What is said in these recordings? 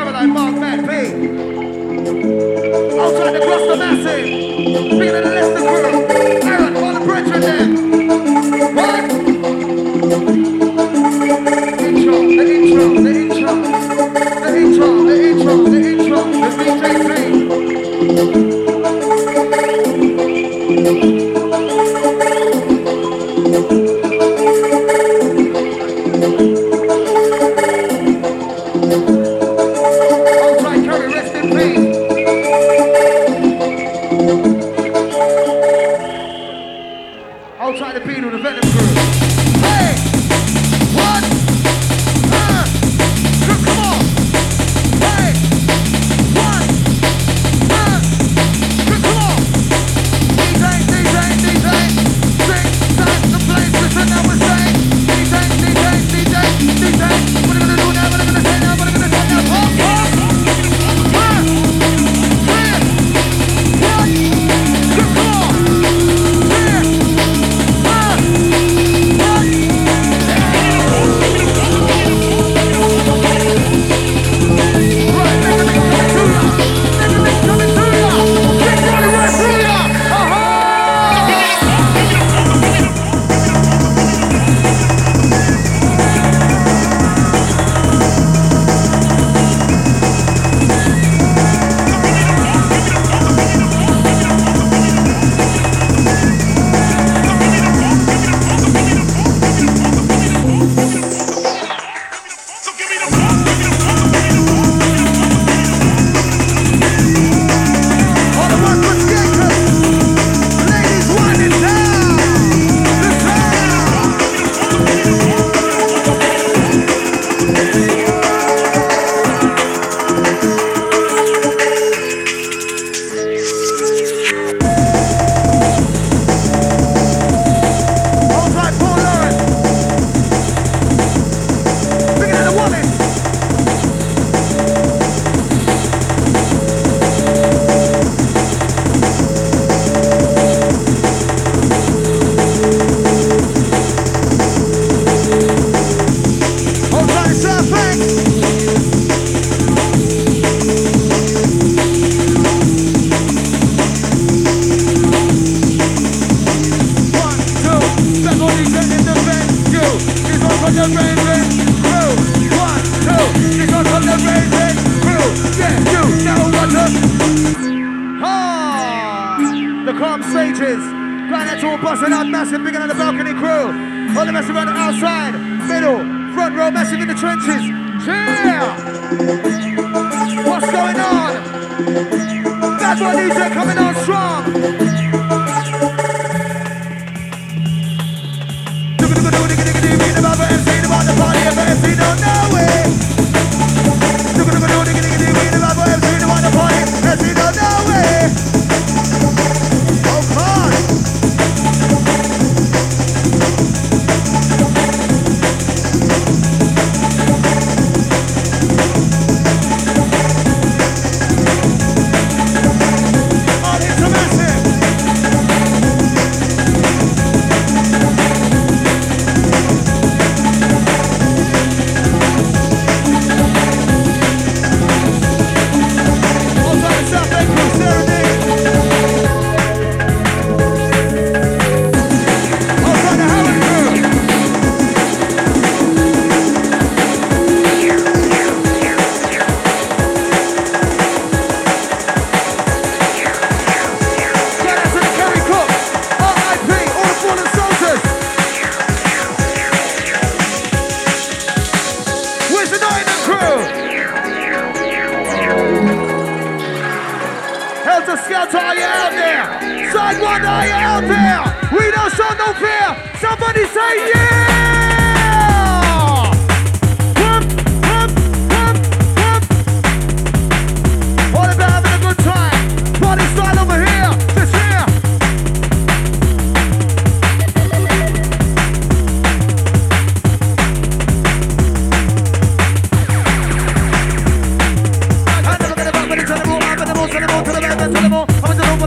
Caroline, Mark, Matt, P. Outside the Gloucester Massive. Bigger than the Leicester crew. Aaron, all the brethren there. What? Intro, the intro, the intro. The intro, the intro, the intro. The VJ3.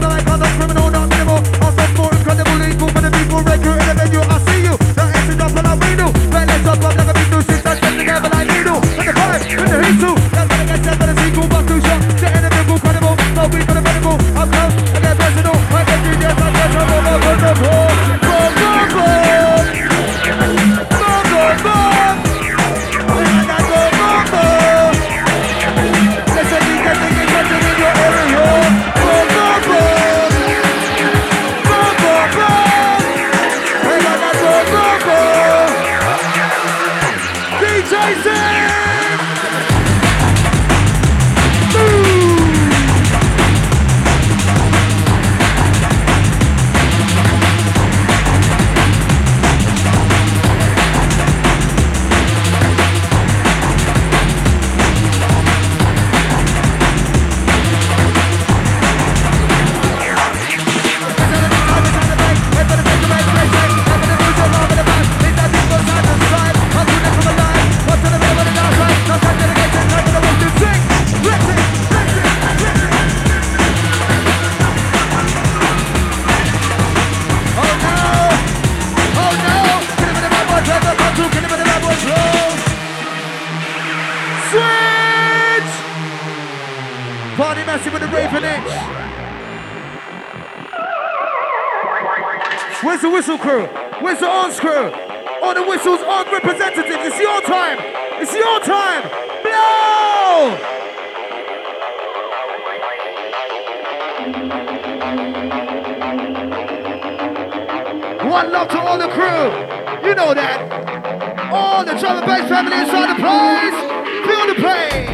Criminal, not minimal. I'm so incredible, equal for the people, regular in the venue. I see you. The exit up and I Party massive with the raving itch. Where's the whistle crew? Where's the arms crew? All the whistles, arm representatives. It's your time. It's your time. Blow! One love to all the crew. You know that. All the drum and bass family inside the place. Feel the place.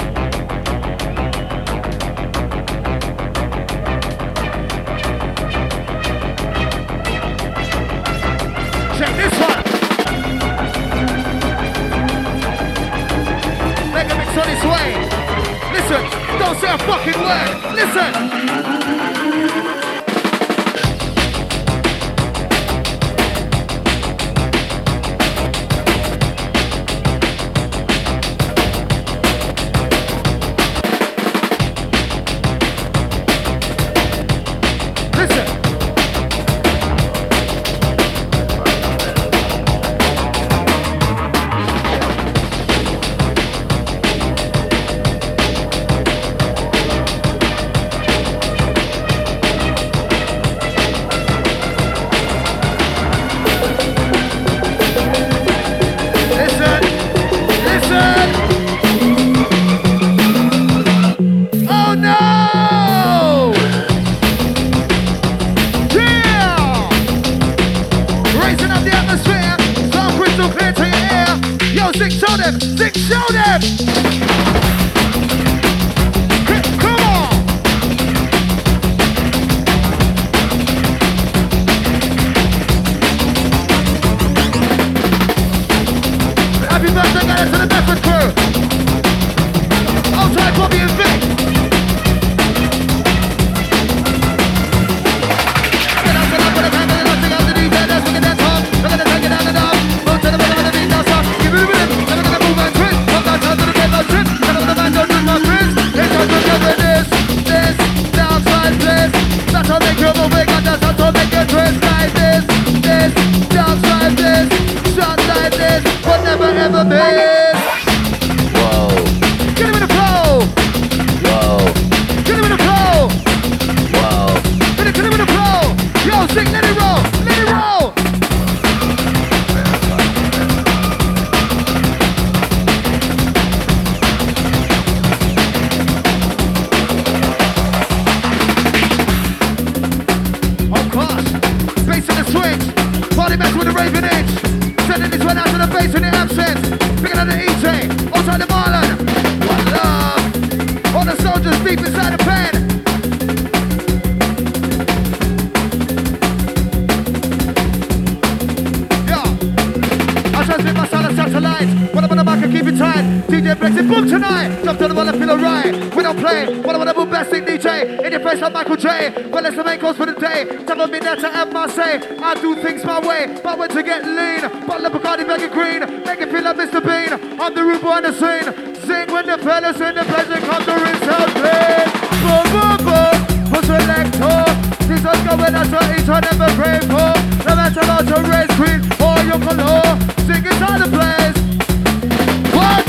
Check this one. Mega mix on its way. Listen, don't say a fucking word. Listen. I do things my way, but when to get lean, but the Bacardi make it green, make it feel like Mr. Bean. I'm the rude boy on the scene. Sing when the fellas in the place and come to rinse out clean. Boom, boom, boom, put selector. This one's going out to each one never pray for. No matter how to raise queen or your color, sing inside the place. What?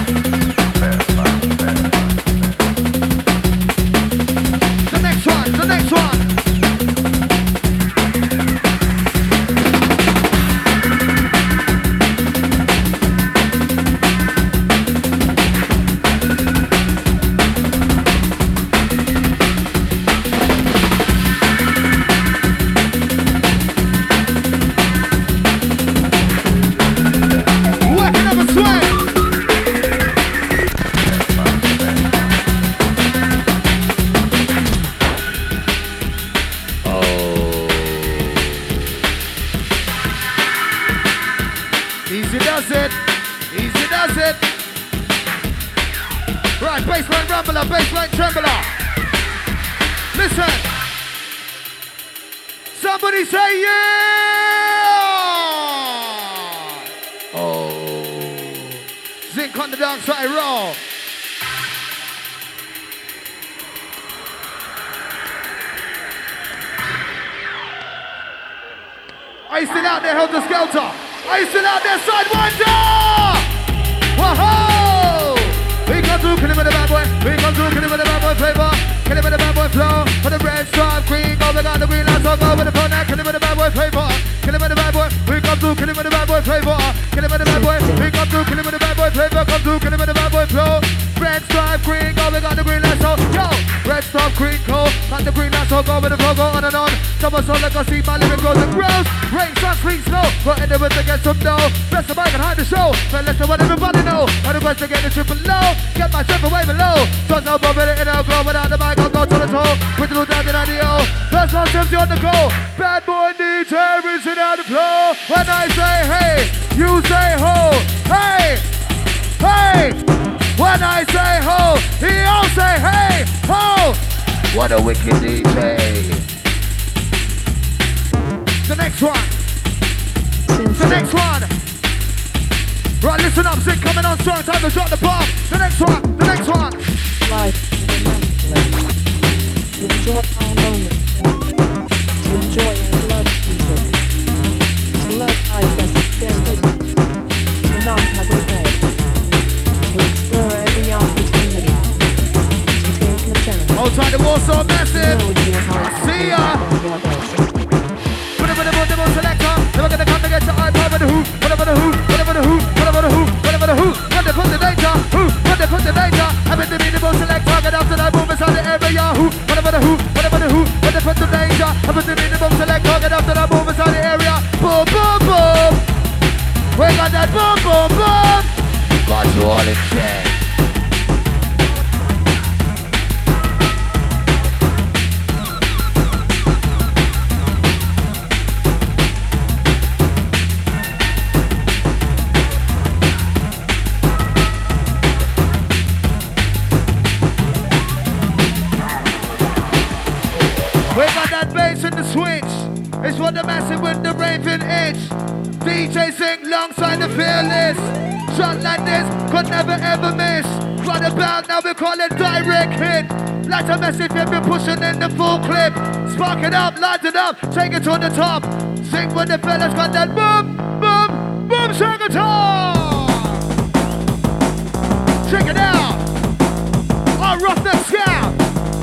The next one, the next one. Baseline trembler. Listen. Somebody say yeah. Oh. Zinc on the dance side raw. Are you still out there, Helter Skelter? Are you still out there, Sidewinder? Whoa! We come through, kill him with a bad boy. We come through, kill him with a bad boy. boy flavor. Kill him with the bad boy flow. For the red stripe green, go we got the green lights, so go with the phone now. Kill him with the bad boy flavor. Kill him with the bad boy. We come through, kill him with the bad boy flavor. Kill him with the bad boy. We come through, kill him with the bad boy flavor. Come through, kill him with the bad boy flow. Red stripe green, go we got the green lights, so yo. Red stripe green, go. Got the green lights, so go with the flow, go on and on. Someone so like I see my living grows and grows. Rain, sun, sleet, snow. But in the winter get some dough. Press the mic and hide the show. But listen what everybody know. And the best to get the triple low. Get my triple way below. Don't know about it in a glow. Without the mic, I'll go to the toe. With the little down in the O. First one, Timsy on the go. Bad boy DJ rinsing out the flow. When I say hey, you say ho. Hey, hey. When I say ho, he all say hey, ho. What a wicked DJ. The next one. The next one. Right, listen up, Zig coming on strong, time to drop the bomb. The next one, the next one. Life is immaculate. Enjoy our moments. To enjoy and love people. To love life as it's been written. To not have regret. To explore every opportunity. To take a chance. Hold tight, the wall's so massive. I see ya. Selector, never gonna come against the eye, whatever the who, whatever the who, whatever the who, whatever the who, whatever the who, when they put the danger, who, when they put the danger, having the minimal selector, get up to the move inside the area, who, whatever the who, whatever the who, when they put the danger, having the minimal selector, get up to the move inside the area, boom, boom, boom, we got that boom, boom, boom, got you all in check. It's what the massive with the raving itch. DJ sing alongside the fearless. Shot like this, could never ever miss. Right about now we call it direct hit. Like a massive you've been pushing in the full clip. Spark it up, light it up, take it to the top. Sing when the fellas got that boom, boom, boom, shake it off. Check it out. Our Roughneck Scout.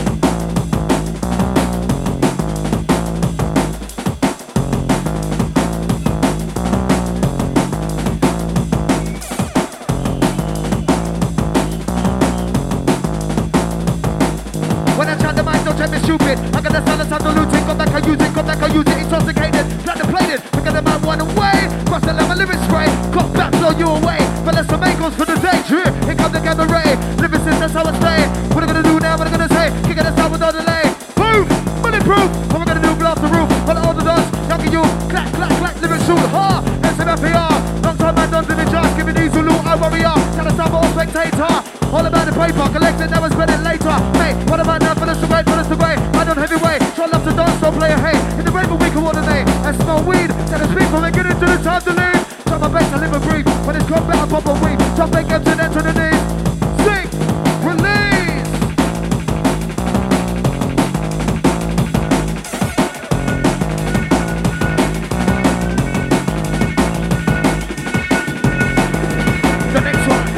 Stupid, I got the silence, I'm diluting. Come back, I use it, intoxicated, platinum-plated. Look at the man one away. Cross the lemon, living spray. Cock back, blow you away. Fellas, some angles for the danger. Here come the gamma ray. Living since that's how I stay. What am I gonna do now? What am I gonna say? Kick it out with no delay. Boom, bulletproof. What am I gonna do? Blow off the roof. All the older dogs, younger you. Clack, clack, clack, living shoot. Ha, SMFPR. Long time man, don't live in charge. Give me these Zulu, I warrior. Tell us I'm all spectator. All about the paper, collect it, never spend it later. Hey, what am I now? For us to great, I don't heavyweight, so I love to dance, don't play a hey. In the rainbow we coordinate, and smell weed. Tell us people and get into the time to leave. Try my best to live and breathe. When it's gone better, pop a weed. Jump and get to the knees. Sing, release. The next one.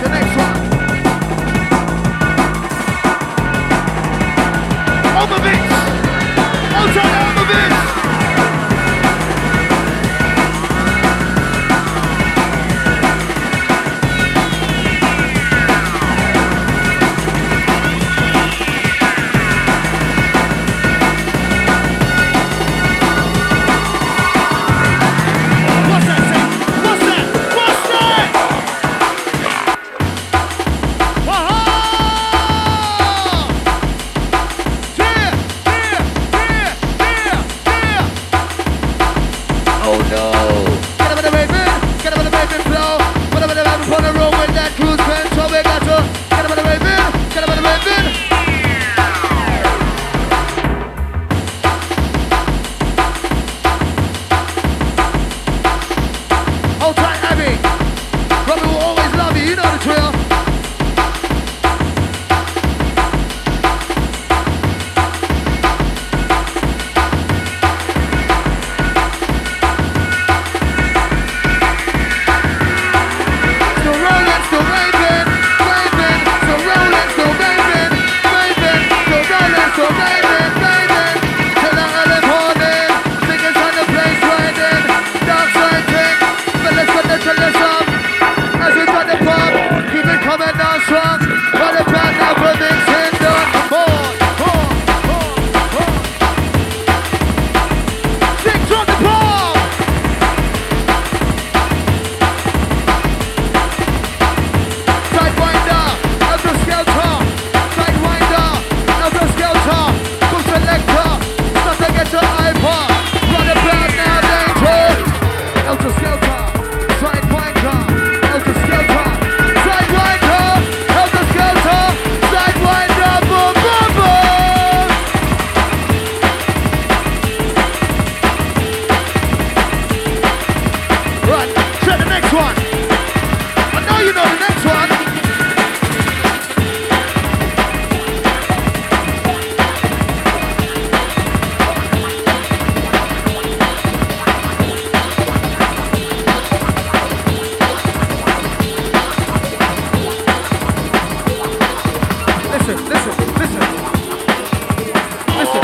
listen, listen. Listen.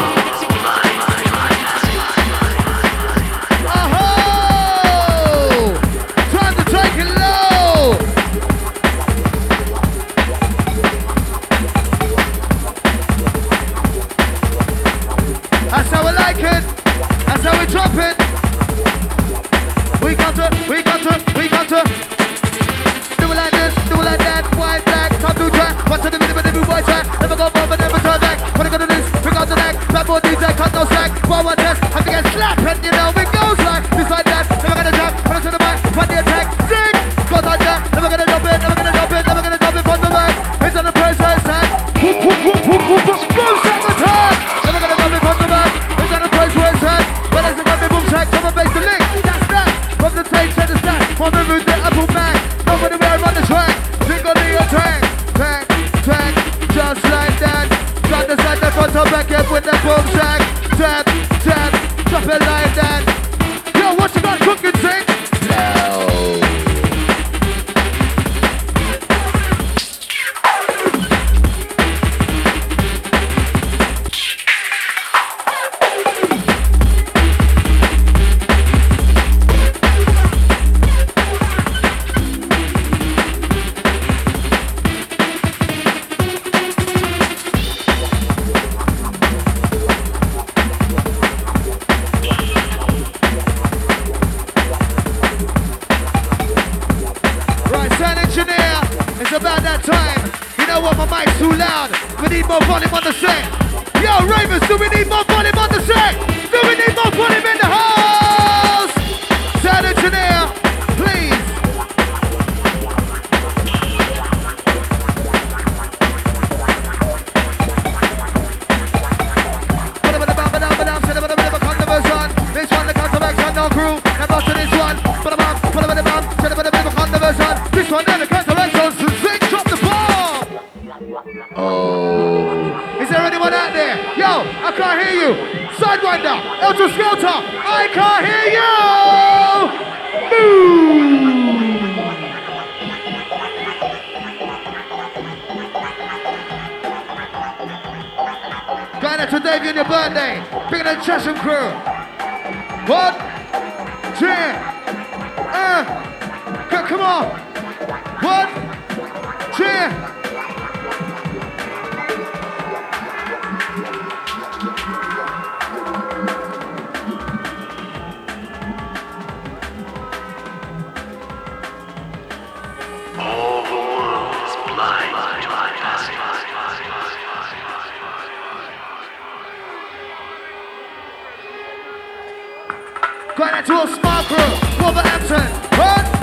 Oh! Time to take it low. That's how I like it. That's how we drop it. We got to. Do it like this, do it like that. White, black, top two track. Watch the minute, every white track. Never go forward, never turn back. When I go to this, we got the neck. Bad boy DJ, cut no slack. One test, have to get slapped. And you know it goes like this, like that. Never gonna jump, when I to the back. Fight the attack, sing. Goes like that. Never gonna drop it, never gonna drop it, never gonna drop it from the back. It's on the press, right side. Whoop, whoop, whoop, whoop, whoop, whoop. Boom, shot the top. Never gonna drop it from the back. It's on the press, right side. When I say boom, shack, come on, face the link. That's that. From the stage to the stack. From the root, the Apple Mac. Nobody where on the track. Jingle the attack. Tack, tack. Just like that. Got the side, the front, top back up with the boom shack. Tap, tap. Drop it like that. Yo, what you got cooking, sing? Low. About that time, you know what, my mic's too loud. We need more volume on the set. Yo, Ravens, do we need more volume on the set? Do we need more volume in the house? Sound engineer, please. This one, the counter-action, no crew. And after this one, this one, then the counter-action. Oh. Is there anyone out there? Yo, I can't hear you. Sidewinder, Elton Skelter, I can't hear you. Move. Going out to Davey on your birthday. Big the Chesham crew. 1, 2, come on. 1, 2. Going out to a small crew, Wolverhampton. 1.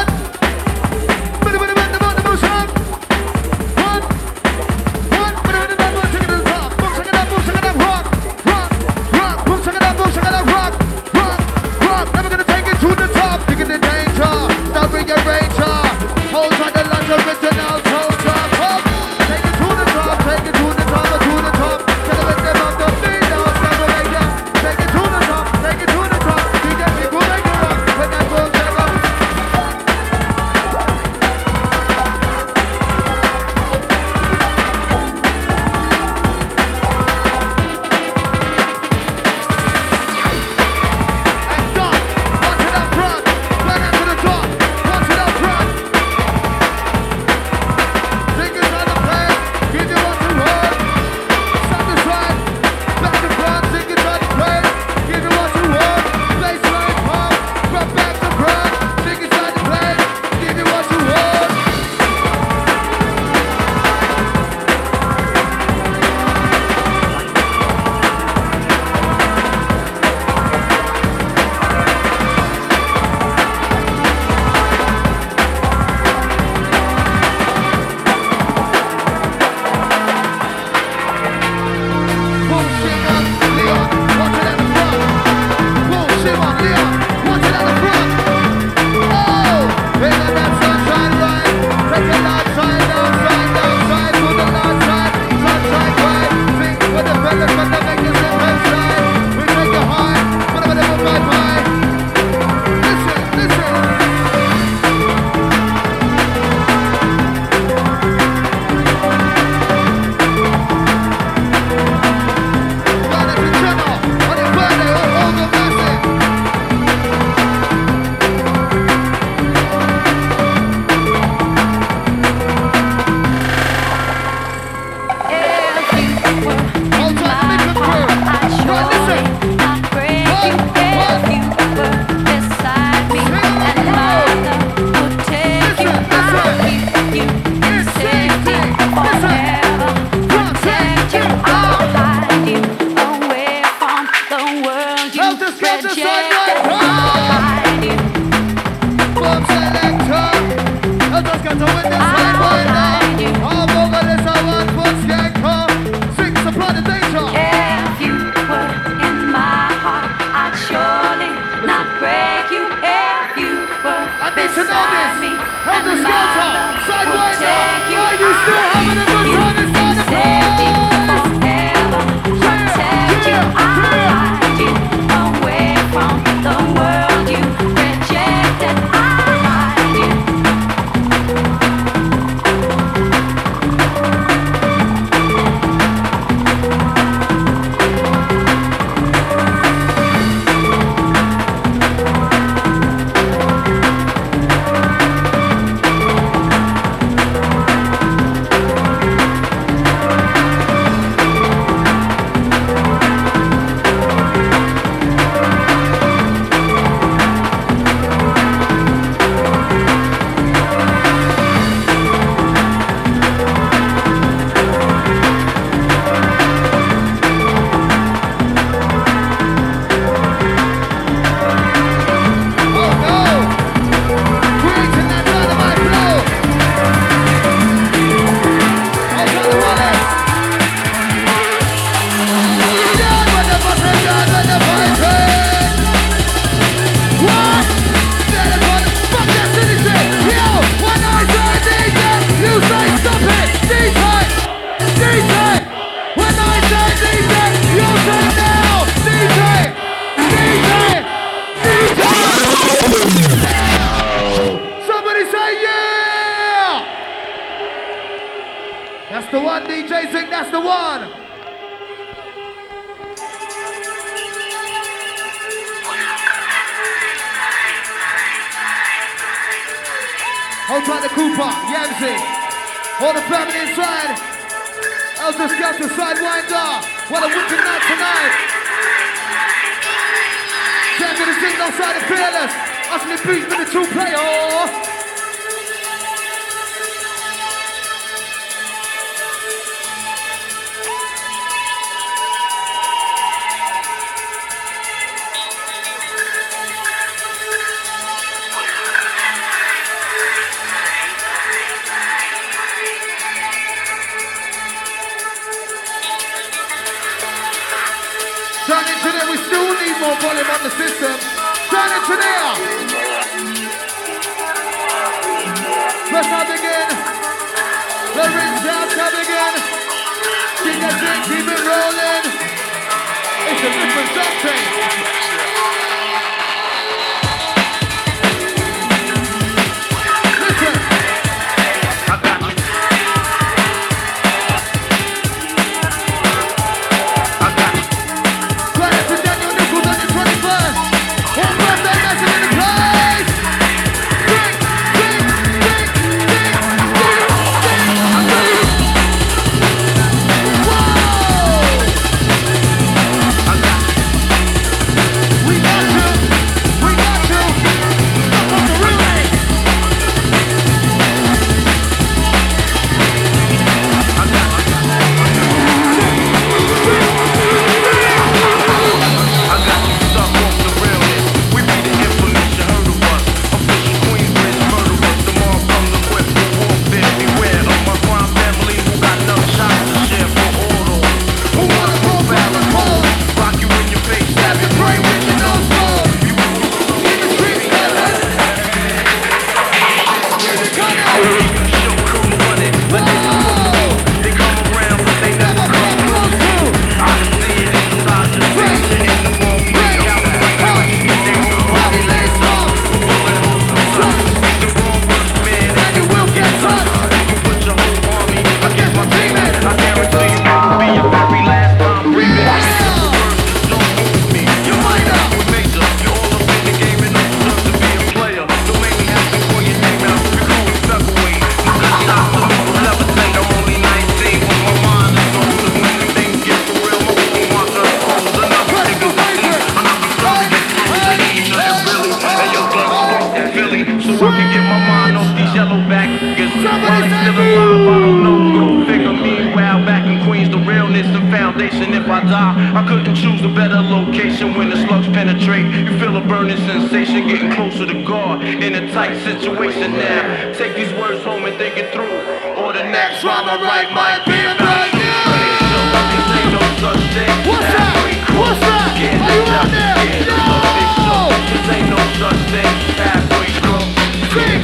Never gonna take it to the top. Digging the danger. Stop bring your ranger. Hold by the lunch of original soldier. Take it to the top. Take it to the top. To the top. Celebrate them on the beat. Now celebrate them. Take it to the top. Take it to the top. DJ people make it rock. When I go, one, DJ Zing, that's the one. Hold tight the Cooper, Yamsy. All the family inside. Elder Scout to Sidewinder. What a wicked night tonight. Jam to the Zing outside the Fearless. Ashley Beats with the two-player. Turn into there, we still need more volume on the system. Turn into there. Let's have again. The rinse out, have again. Keep that drink, keep it rolling. It's a different something. Listen. If I die, I couldn't choose a better location when the slugs penetrate. You feel a burning sensation, getting closer to God in a tight situation now. Take these words home and think it through, or the next rhyme I write might be about you. What's that? What's that? Are you out there? No! Cause ain't no such thing, halfway crook. Sing!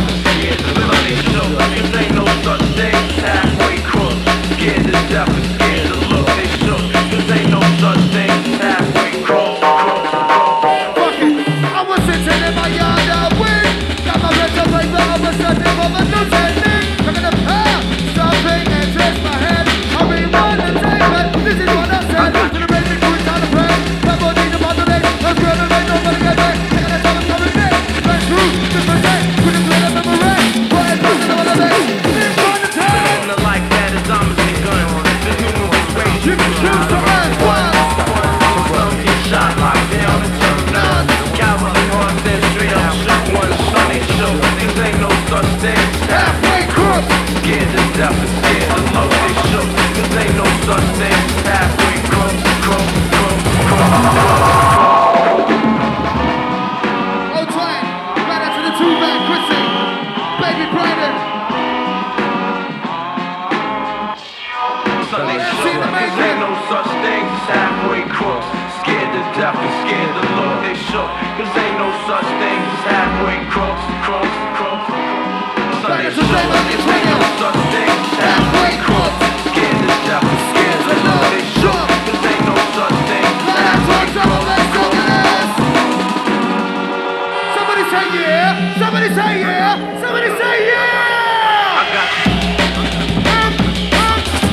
Cause ain't no such thing, halfway crook. Scared to death and scared to look, they shook. Cause ain't no such thing, halfway crook. Fuck it, I was sitting in my yard all week. Got my red up paper, I was searching for my new technique. Look at the pair, something and twist my head. I rewind and take it, this is what I said. To the raging crew, time to pray. My body to modulate, let's run away, nobody get back. Look at the time I'm coming back. That's true, just my day, couldn't play the memory. What is this, what I say? Live on the time. Like that is I'm a gun. The human race, You can choose to run one. some get shot, locked down and turned on. Cavalry horse, then straight up shoot one sunny show. These ain't no such thing. Halfway crook. Scared to death and scared to love, they shook. Cause ain't no such thing. Halfway crook, crook, crook, crook. Old twang, right out to the two-back, Chrissy, Baby Brandon. Sunday shook. Cause ain't no such thing as halfway crooks. Scared to death and scared to look, they shook. Cause ain't no such thing as halfway crooks, crooks, crooks. Sunday shook. Cause ain't no such thing as halfway crooks. Scared to death and scared to look, they shook. Cause ain't no such thing as halfway crooks. Somebody say yeah, somebody say yeah, somebody say yeah! I got you.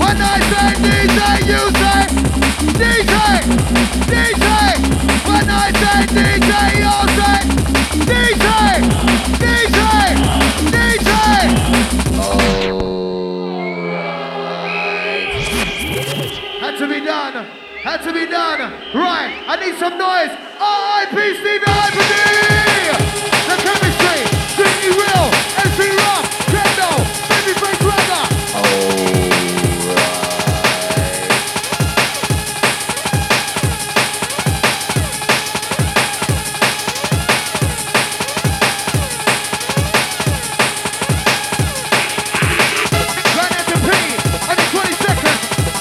When I say DJ, you say DJ, DJ. When I say DJ, you say DJ, DJ, DJ. Alright. Had to be done. Had to be done. Right, I need some noise. R.I.P. Stevie Hyperdy. The chemistry, Sydney Real, MC Rock, Kendo, Babyface Ragga. Right at the P, and in 20 seconds.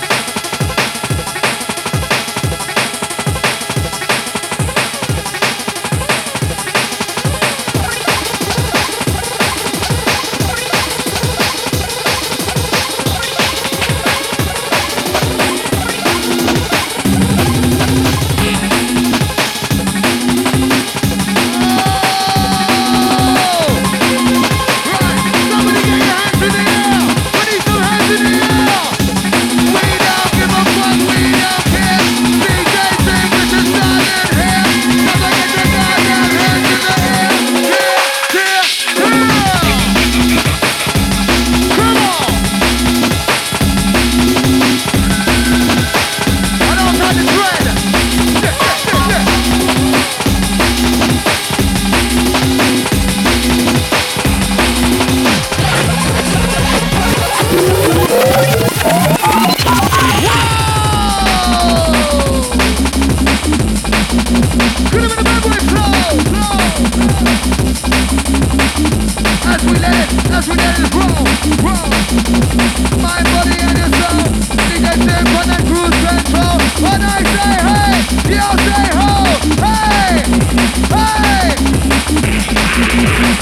As we let it roll, roll. My body and your soul. DJ Tim on that cruise control. When I say hey, you say ho. Hey,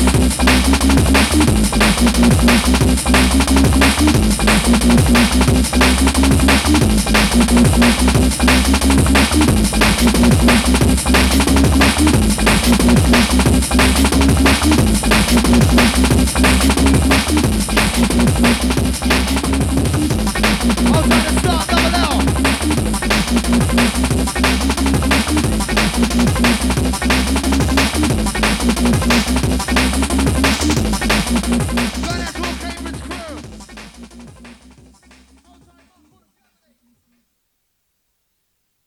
hey.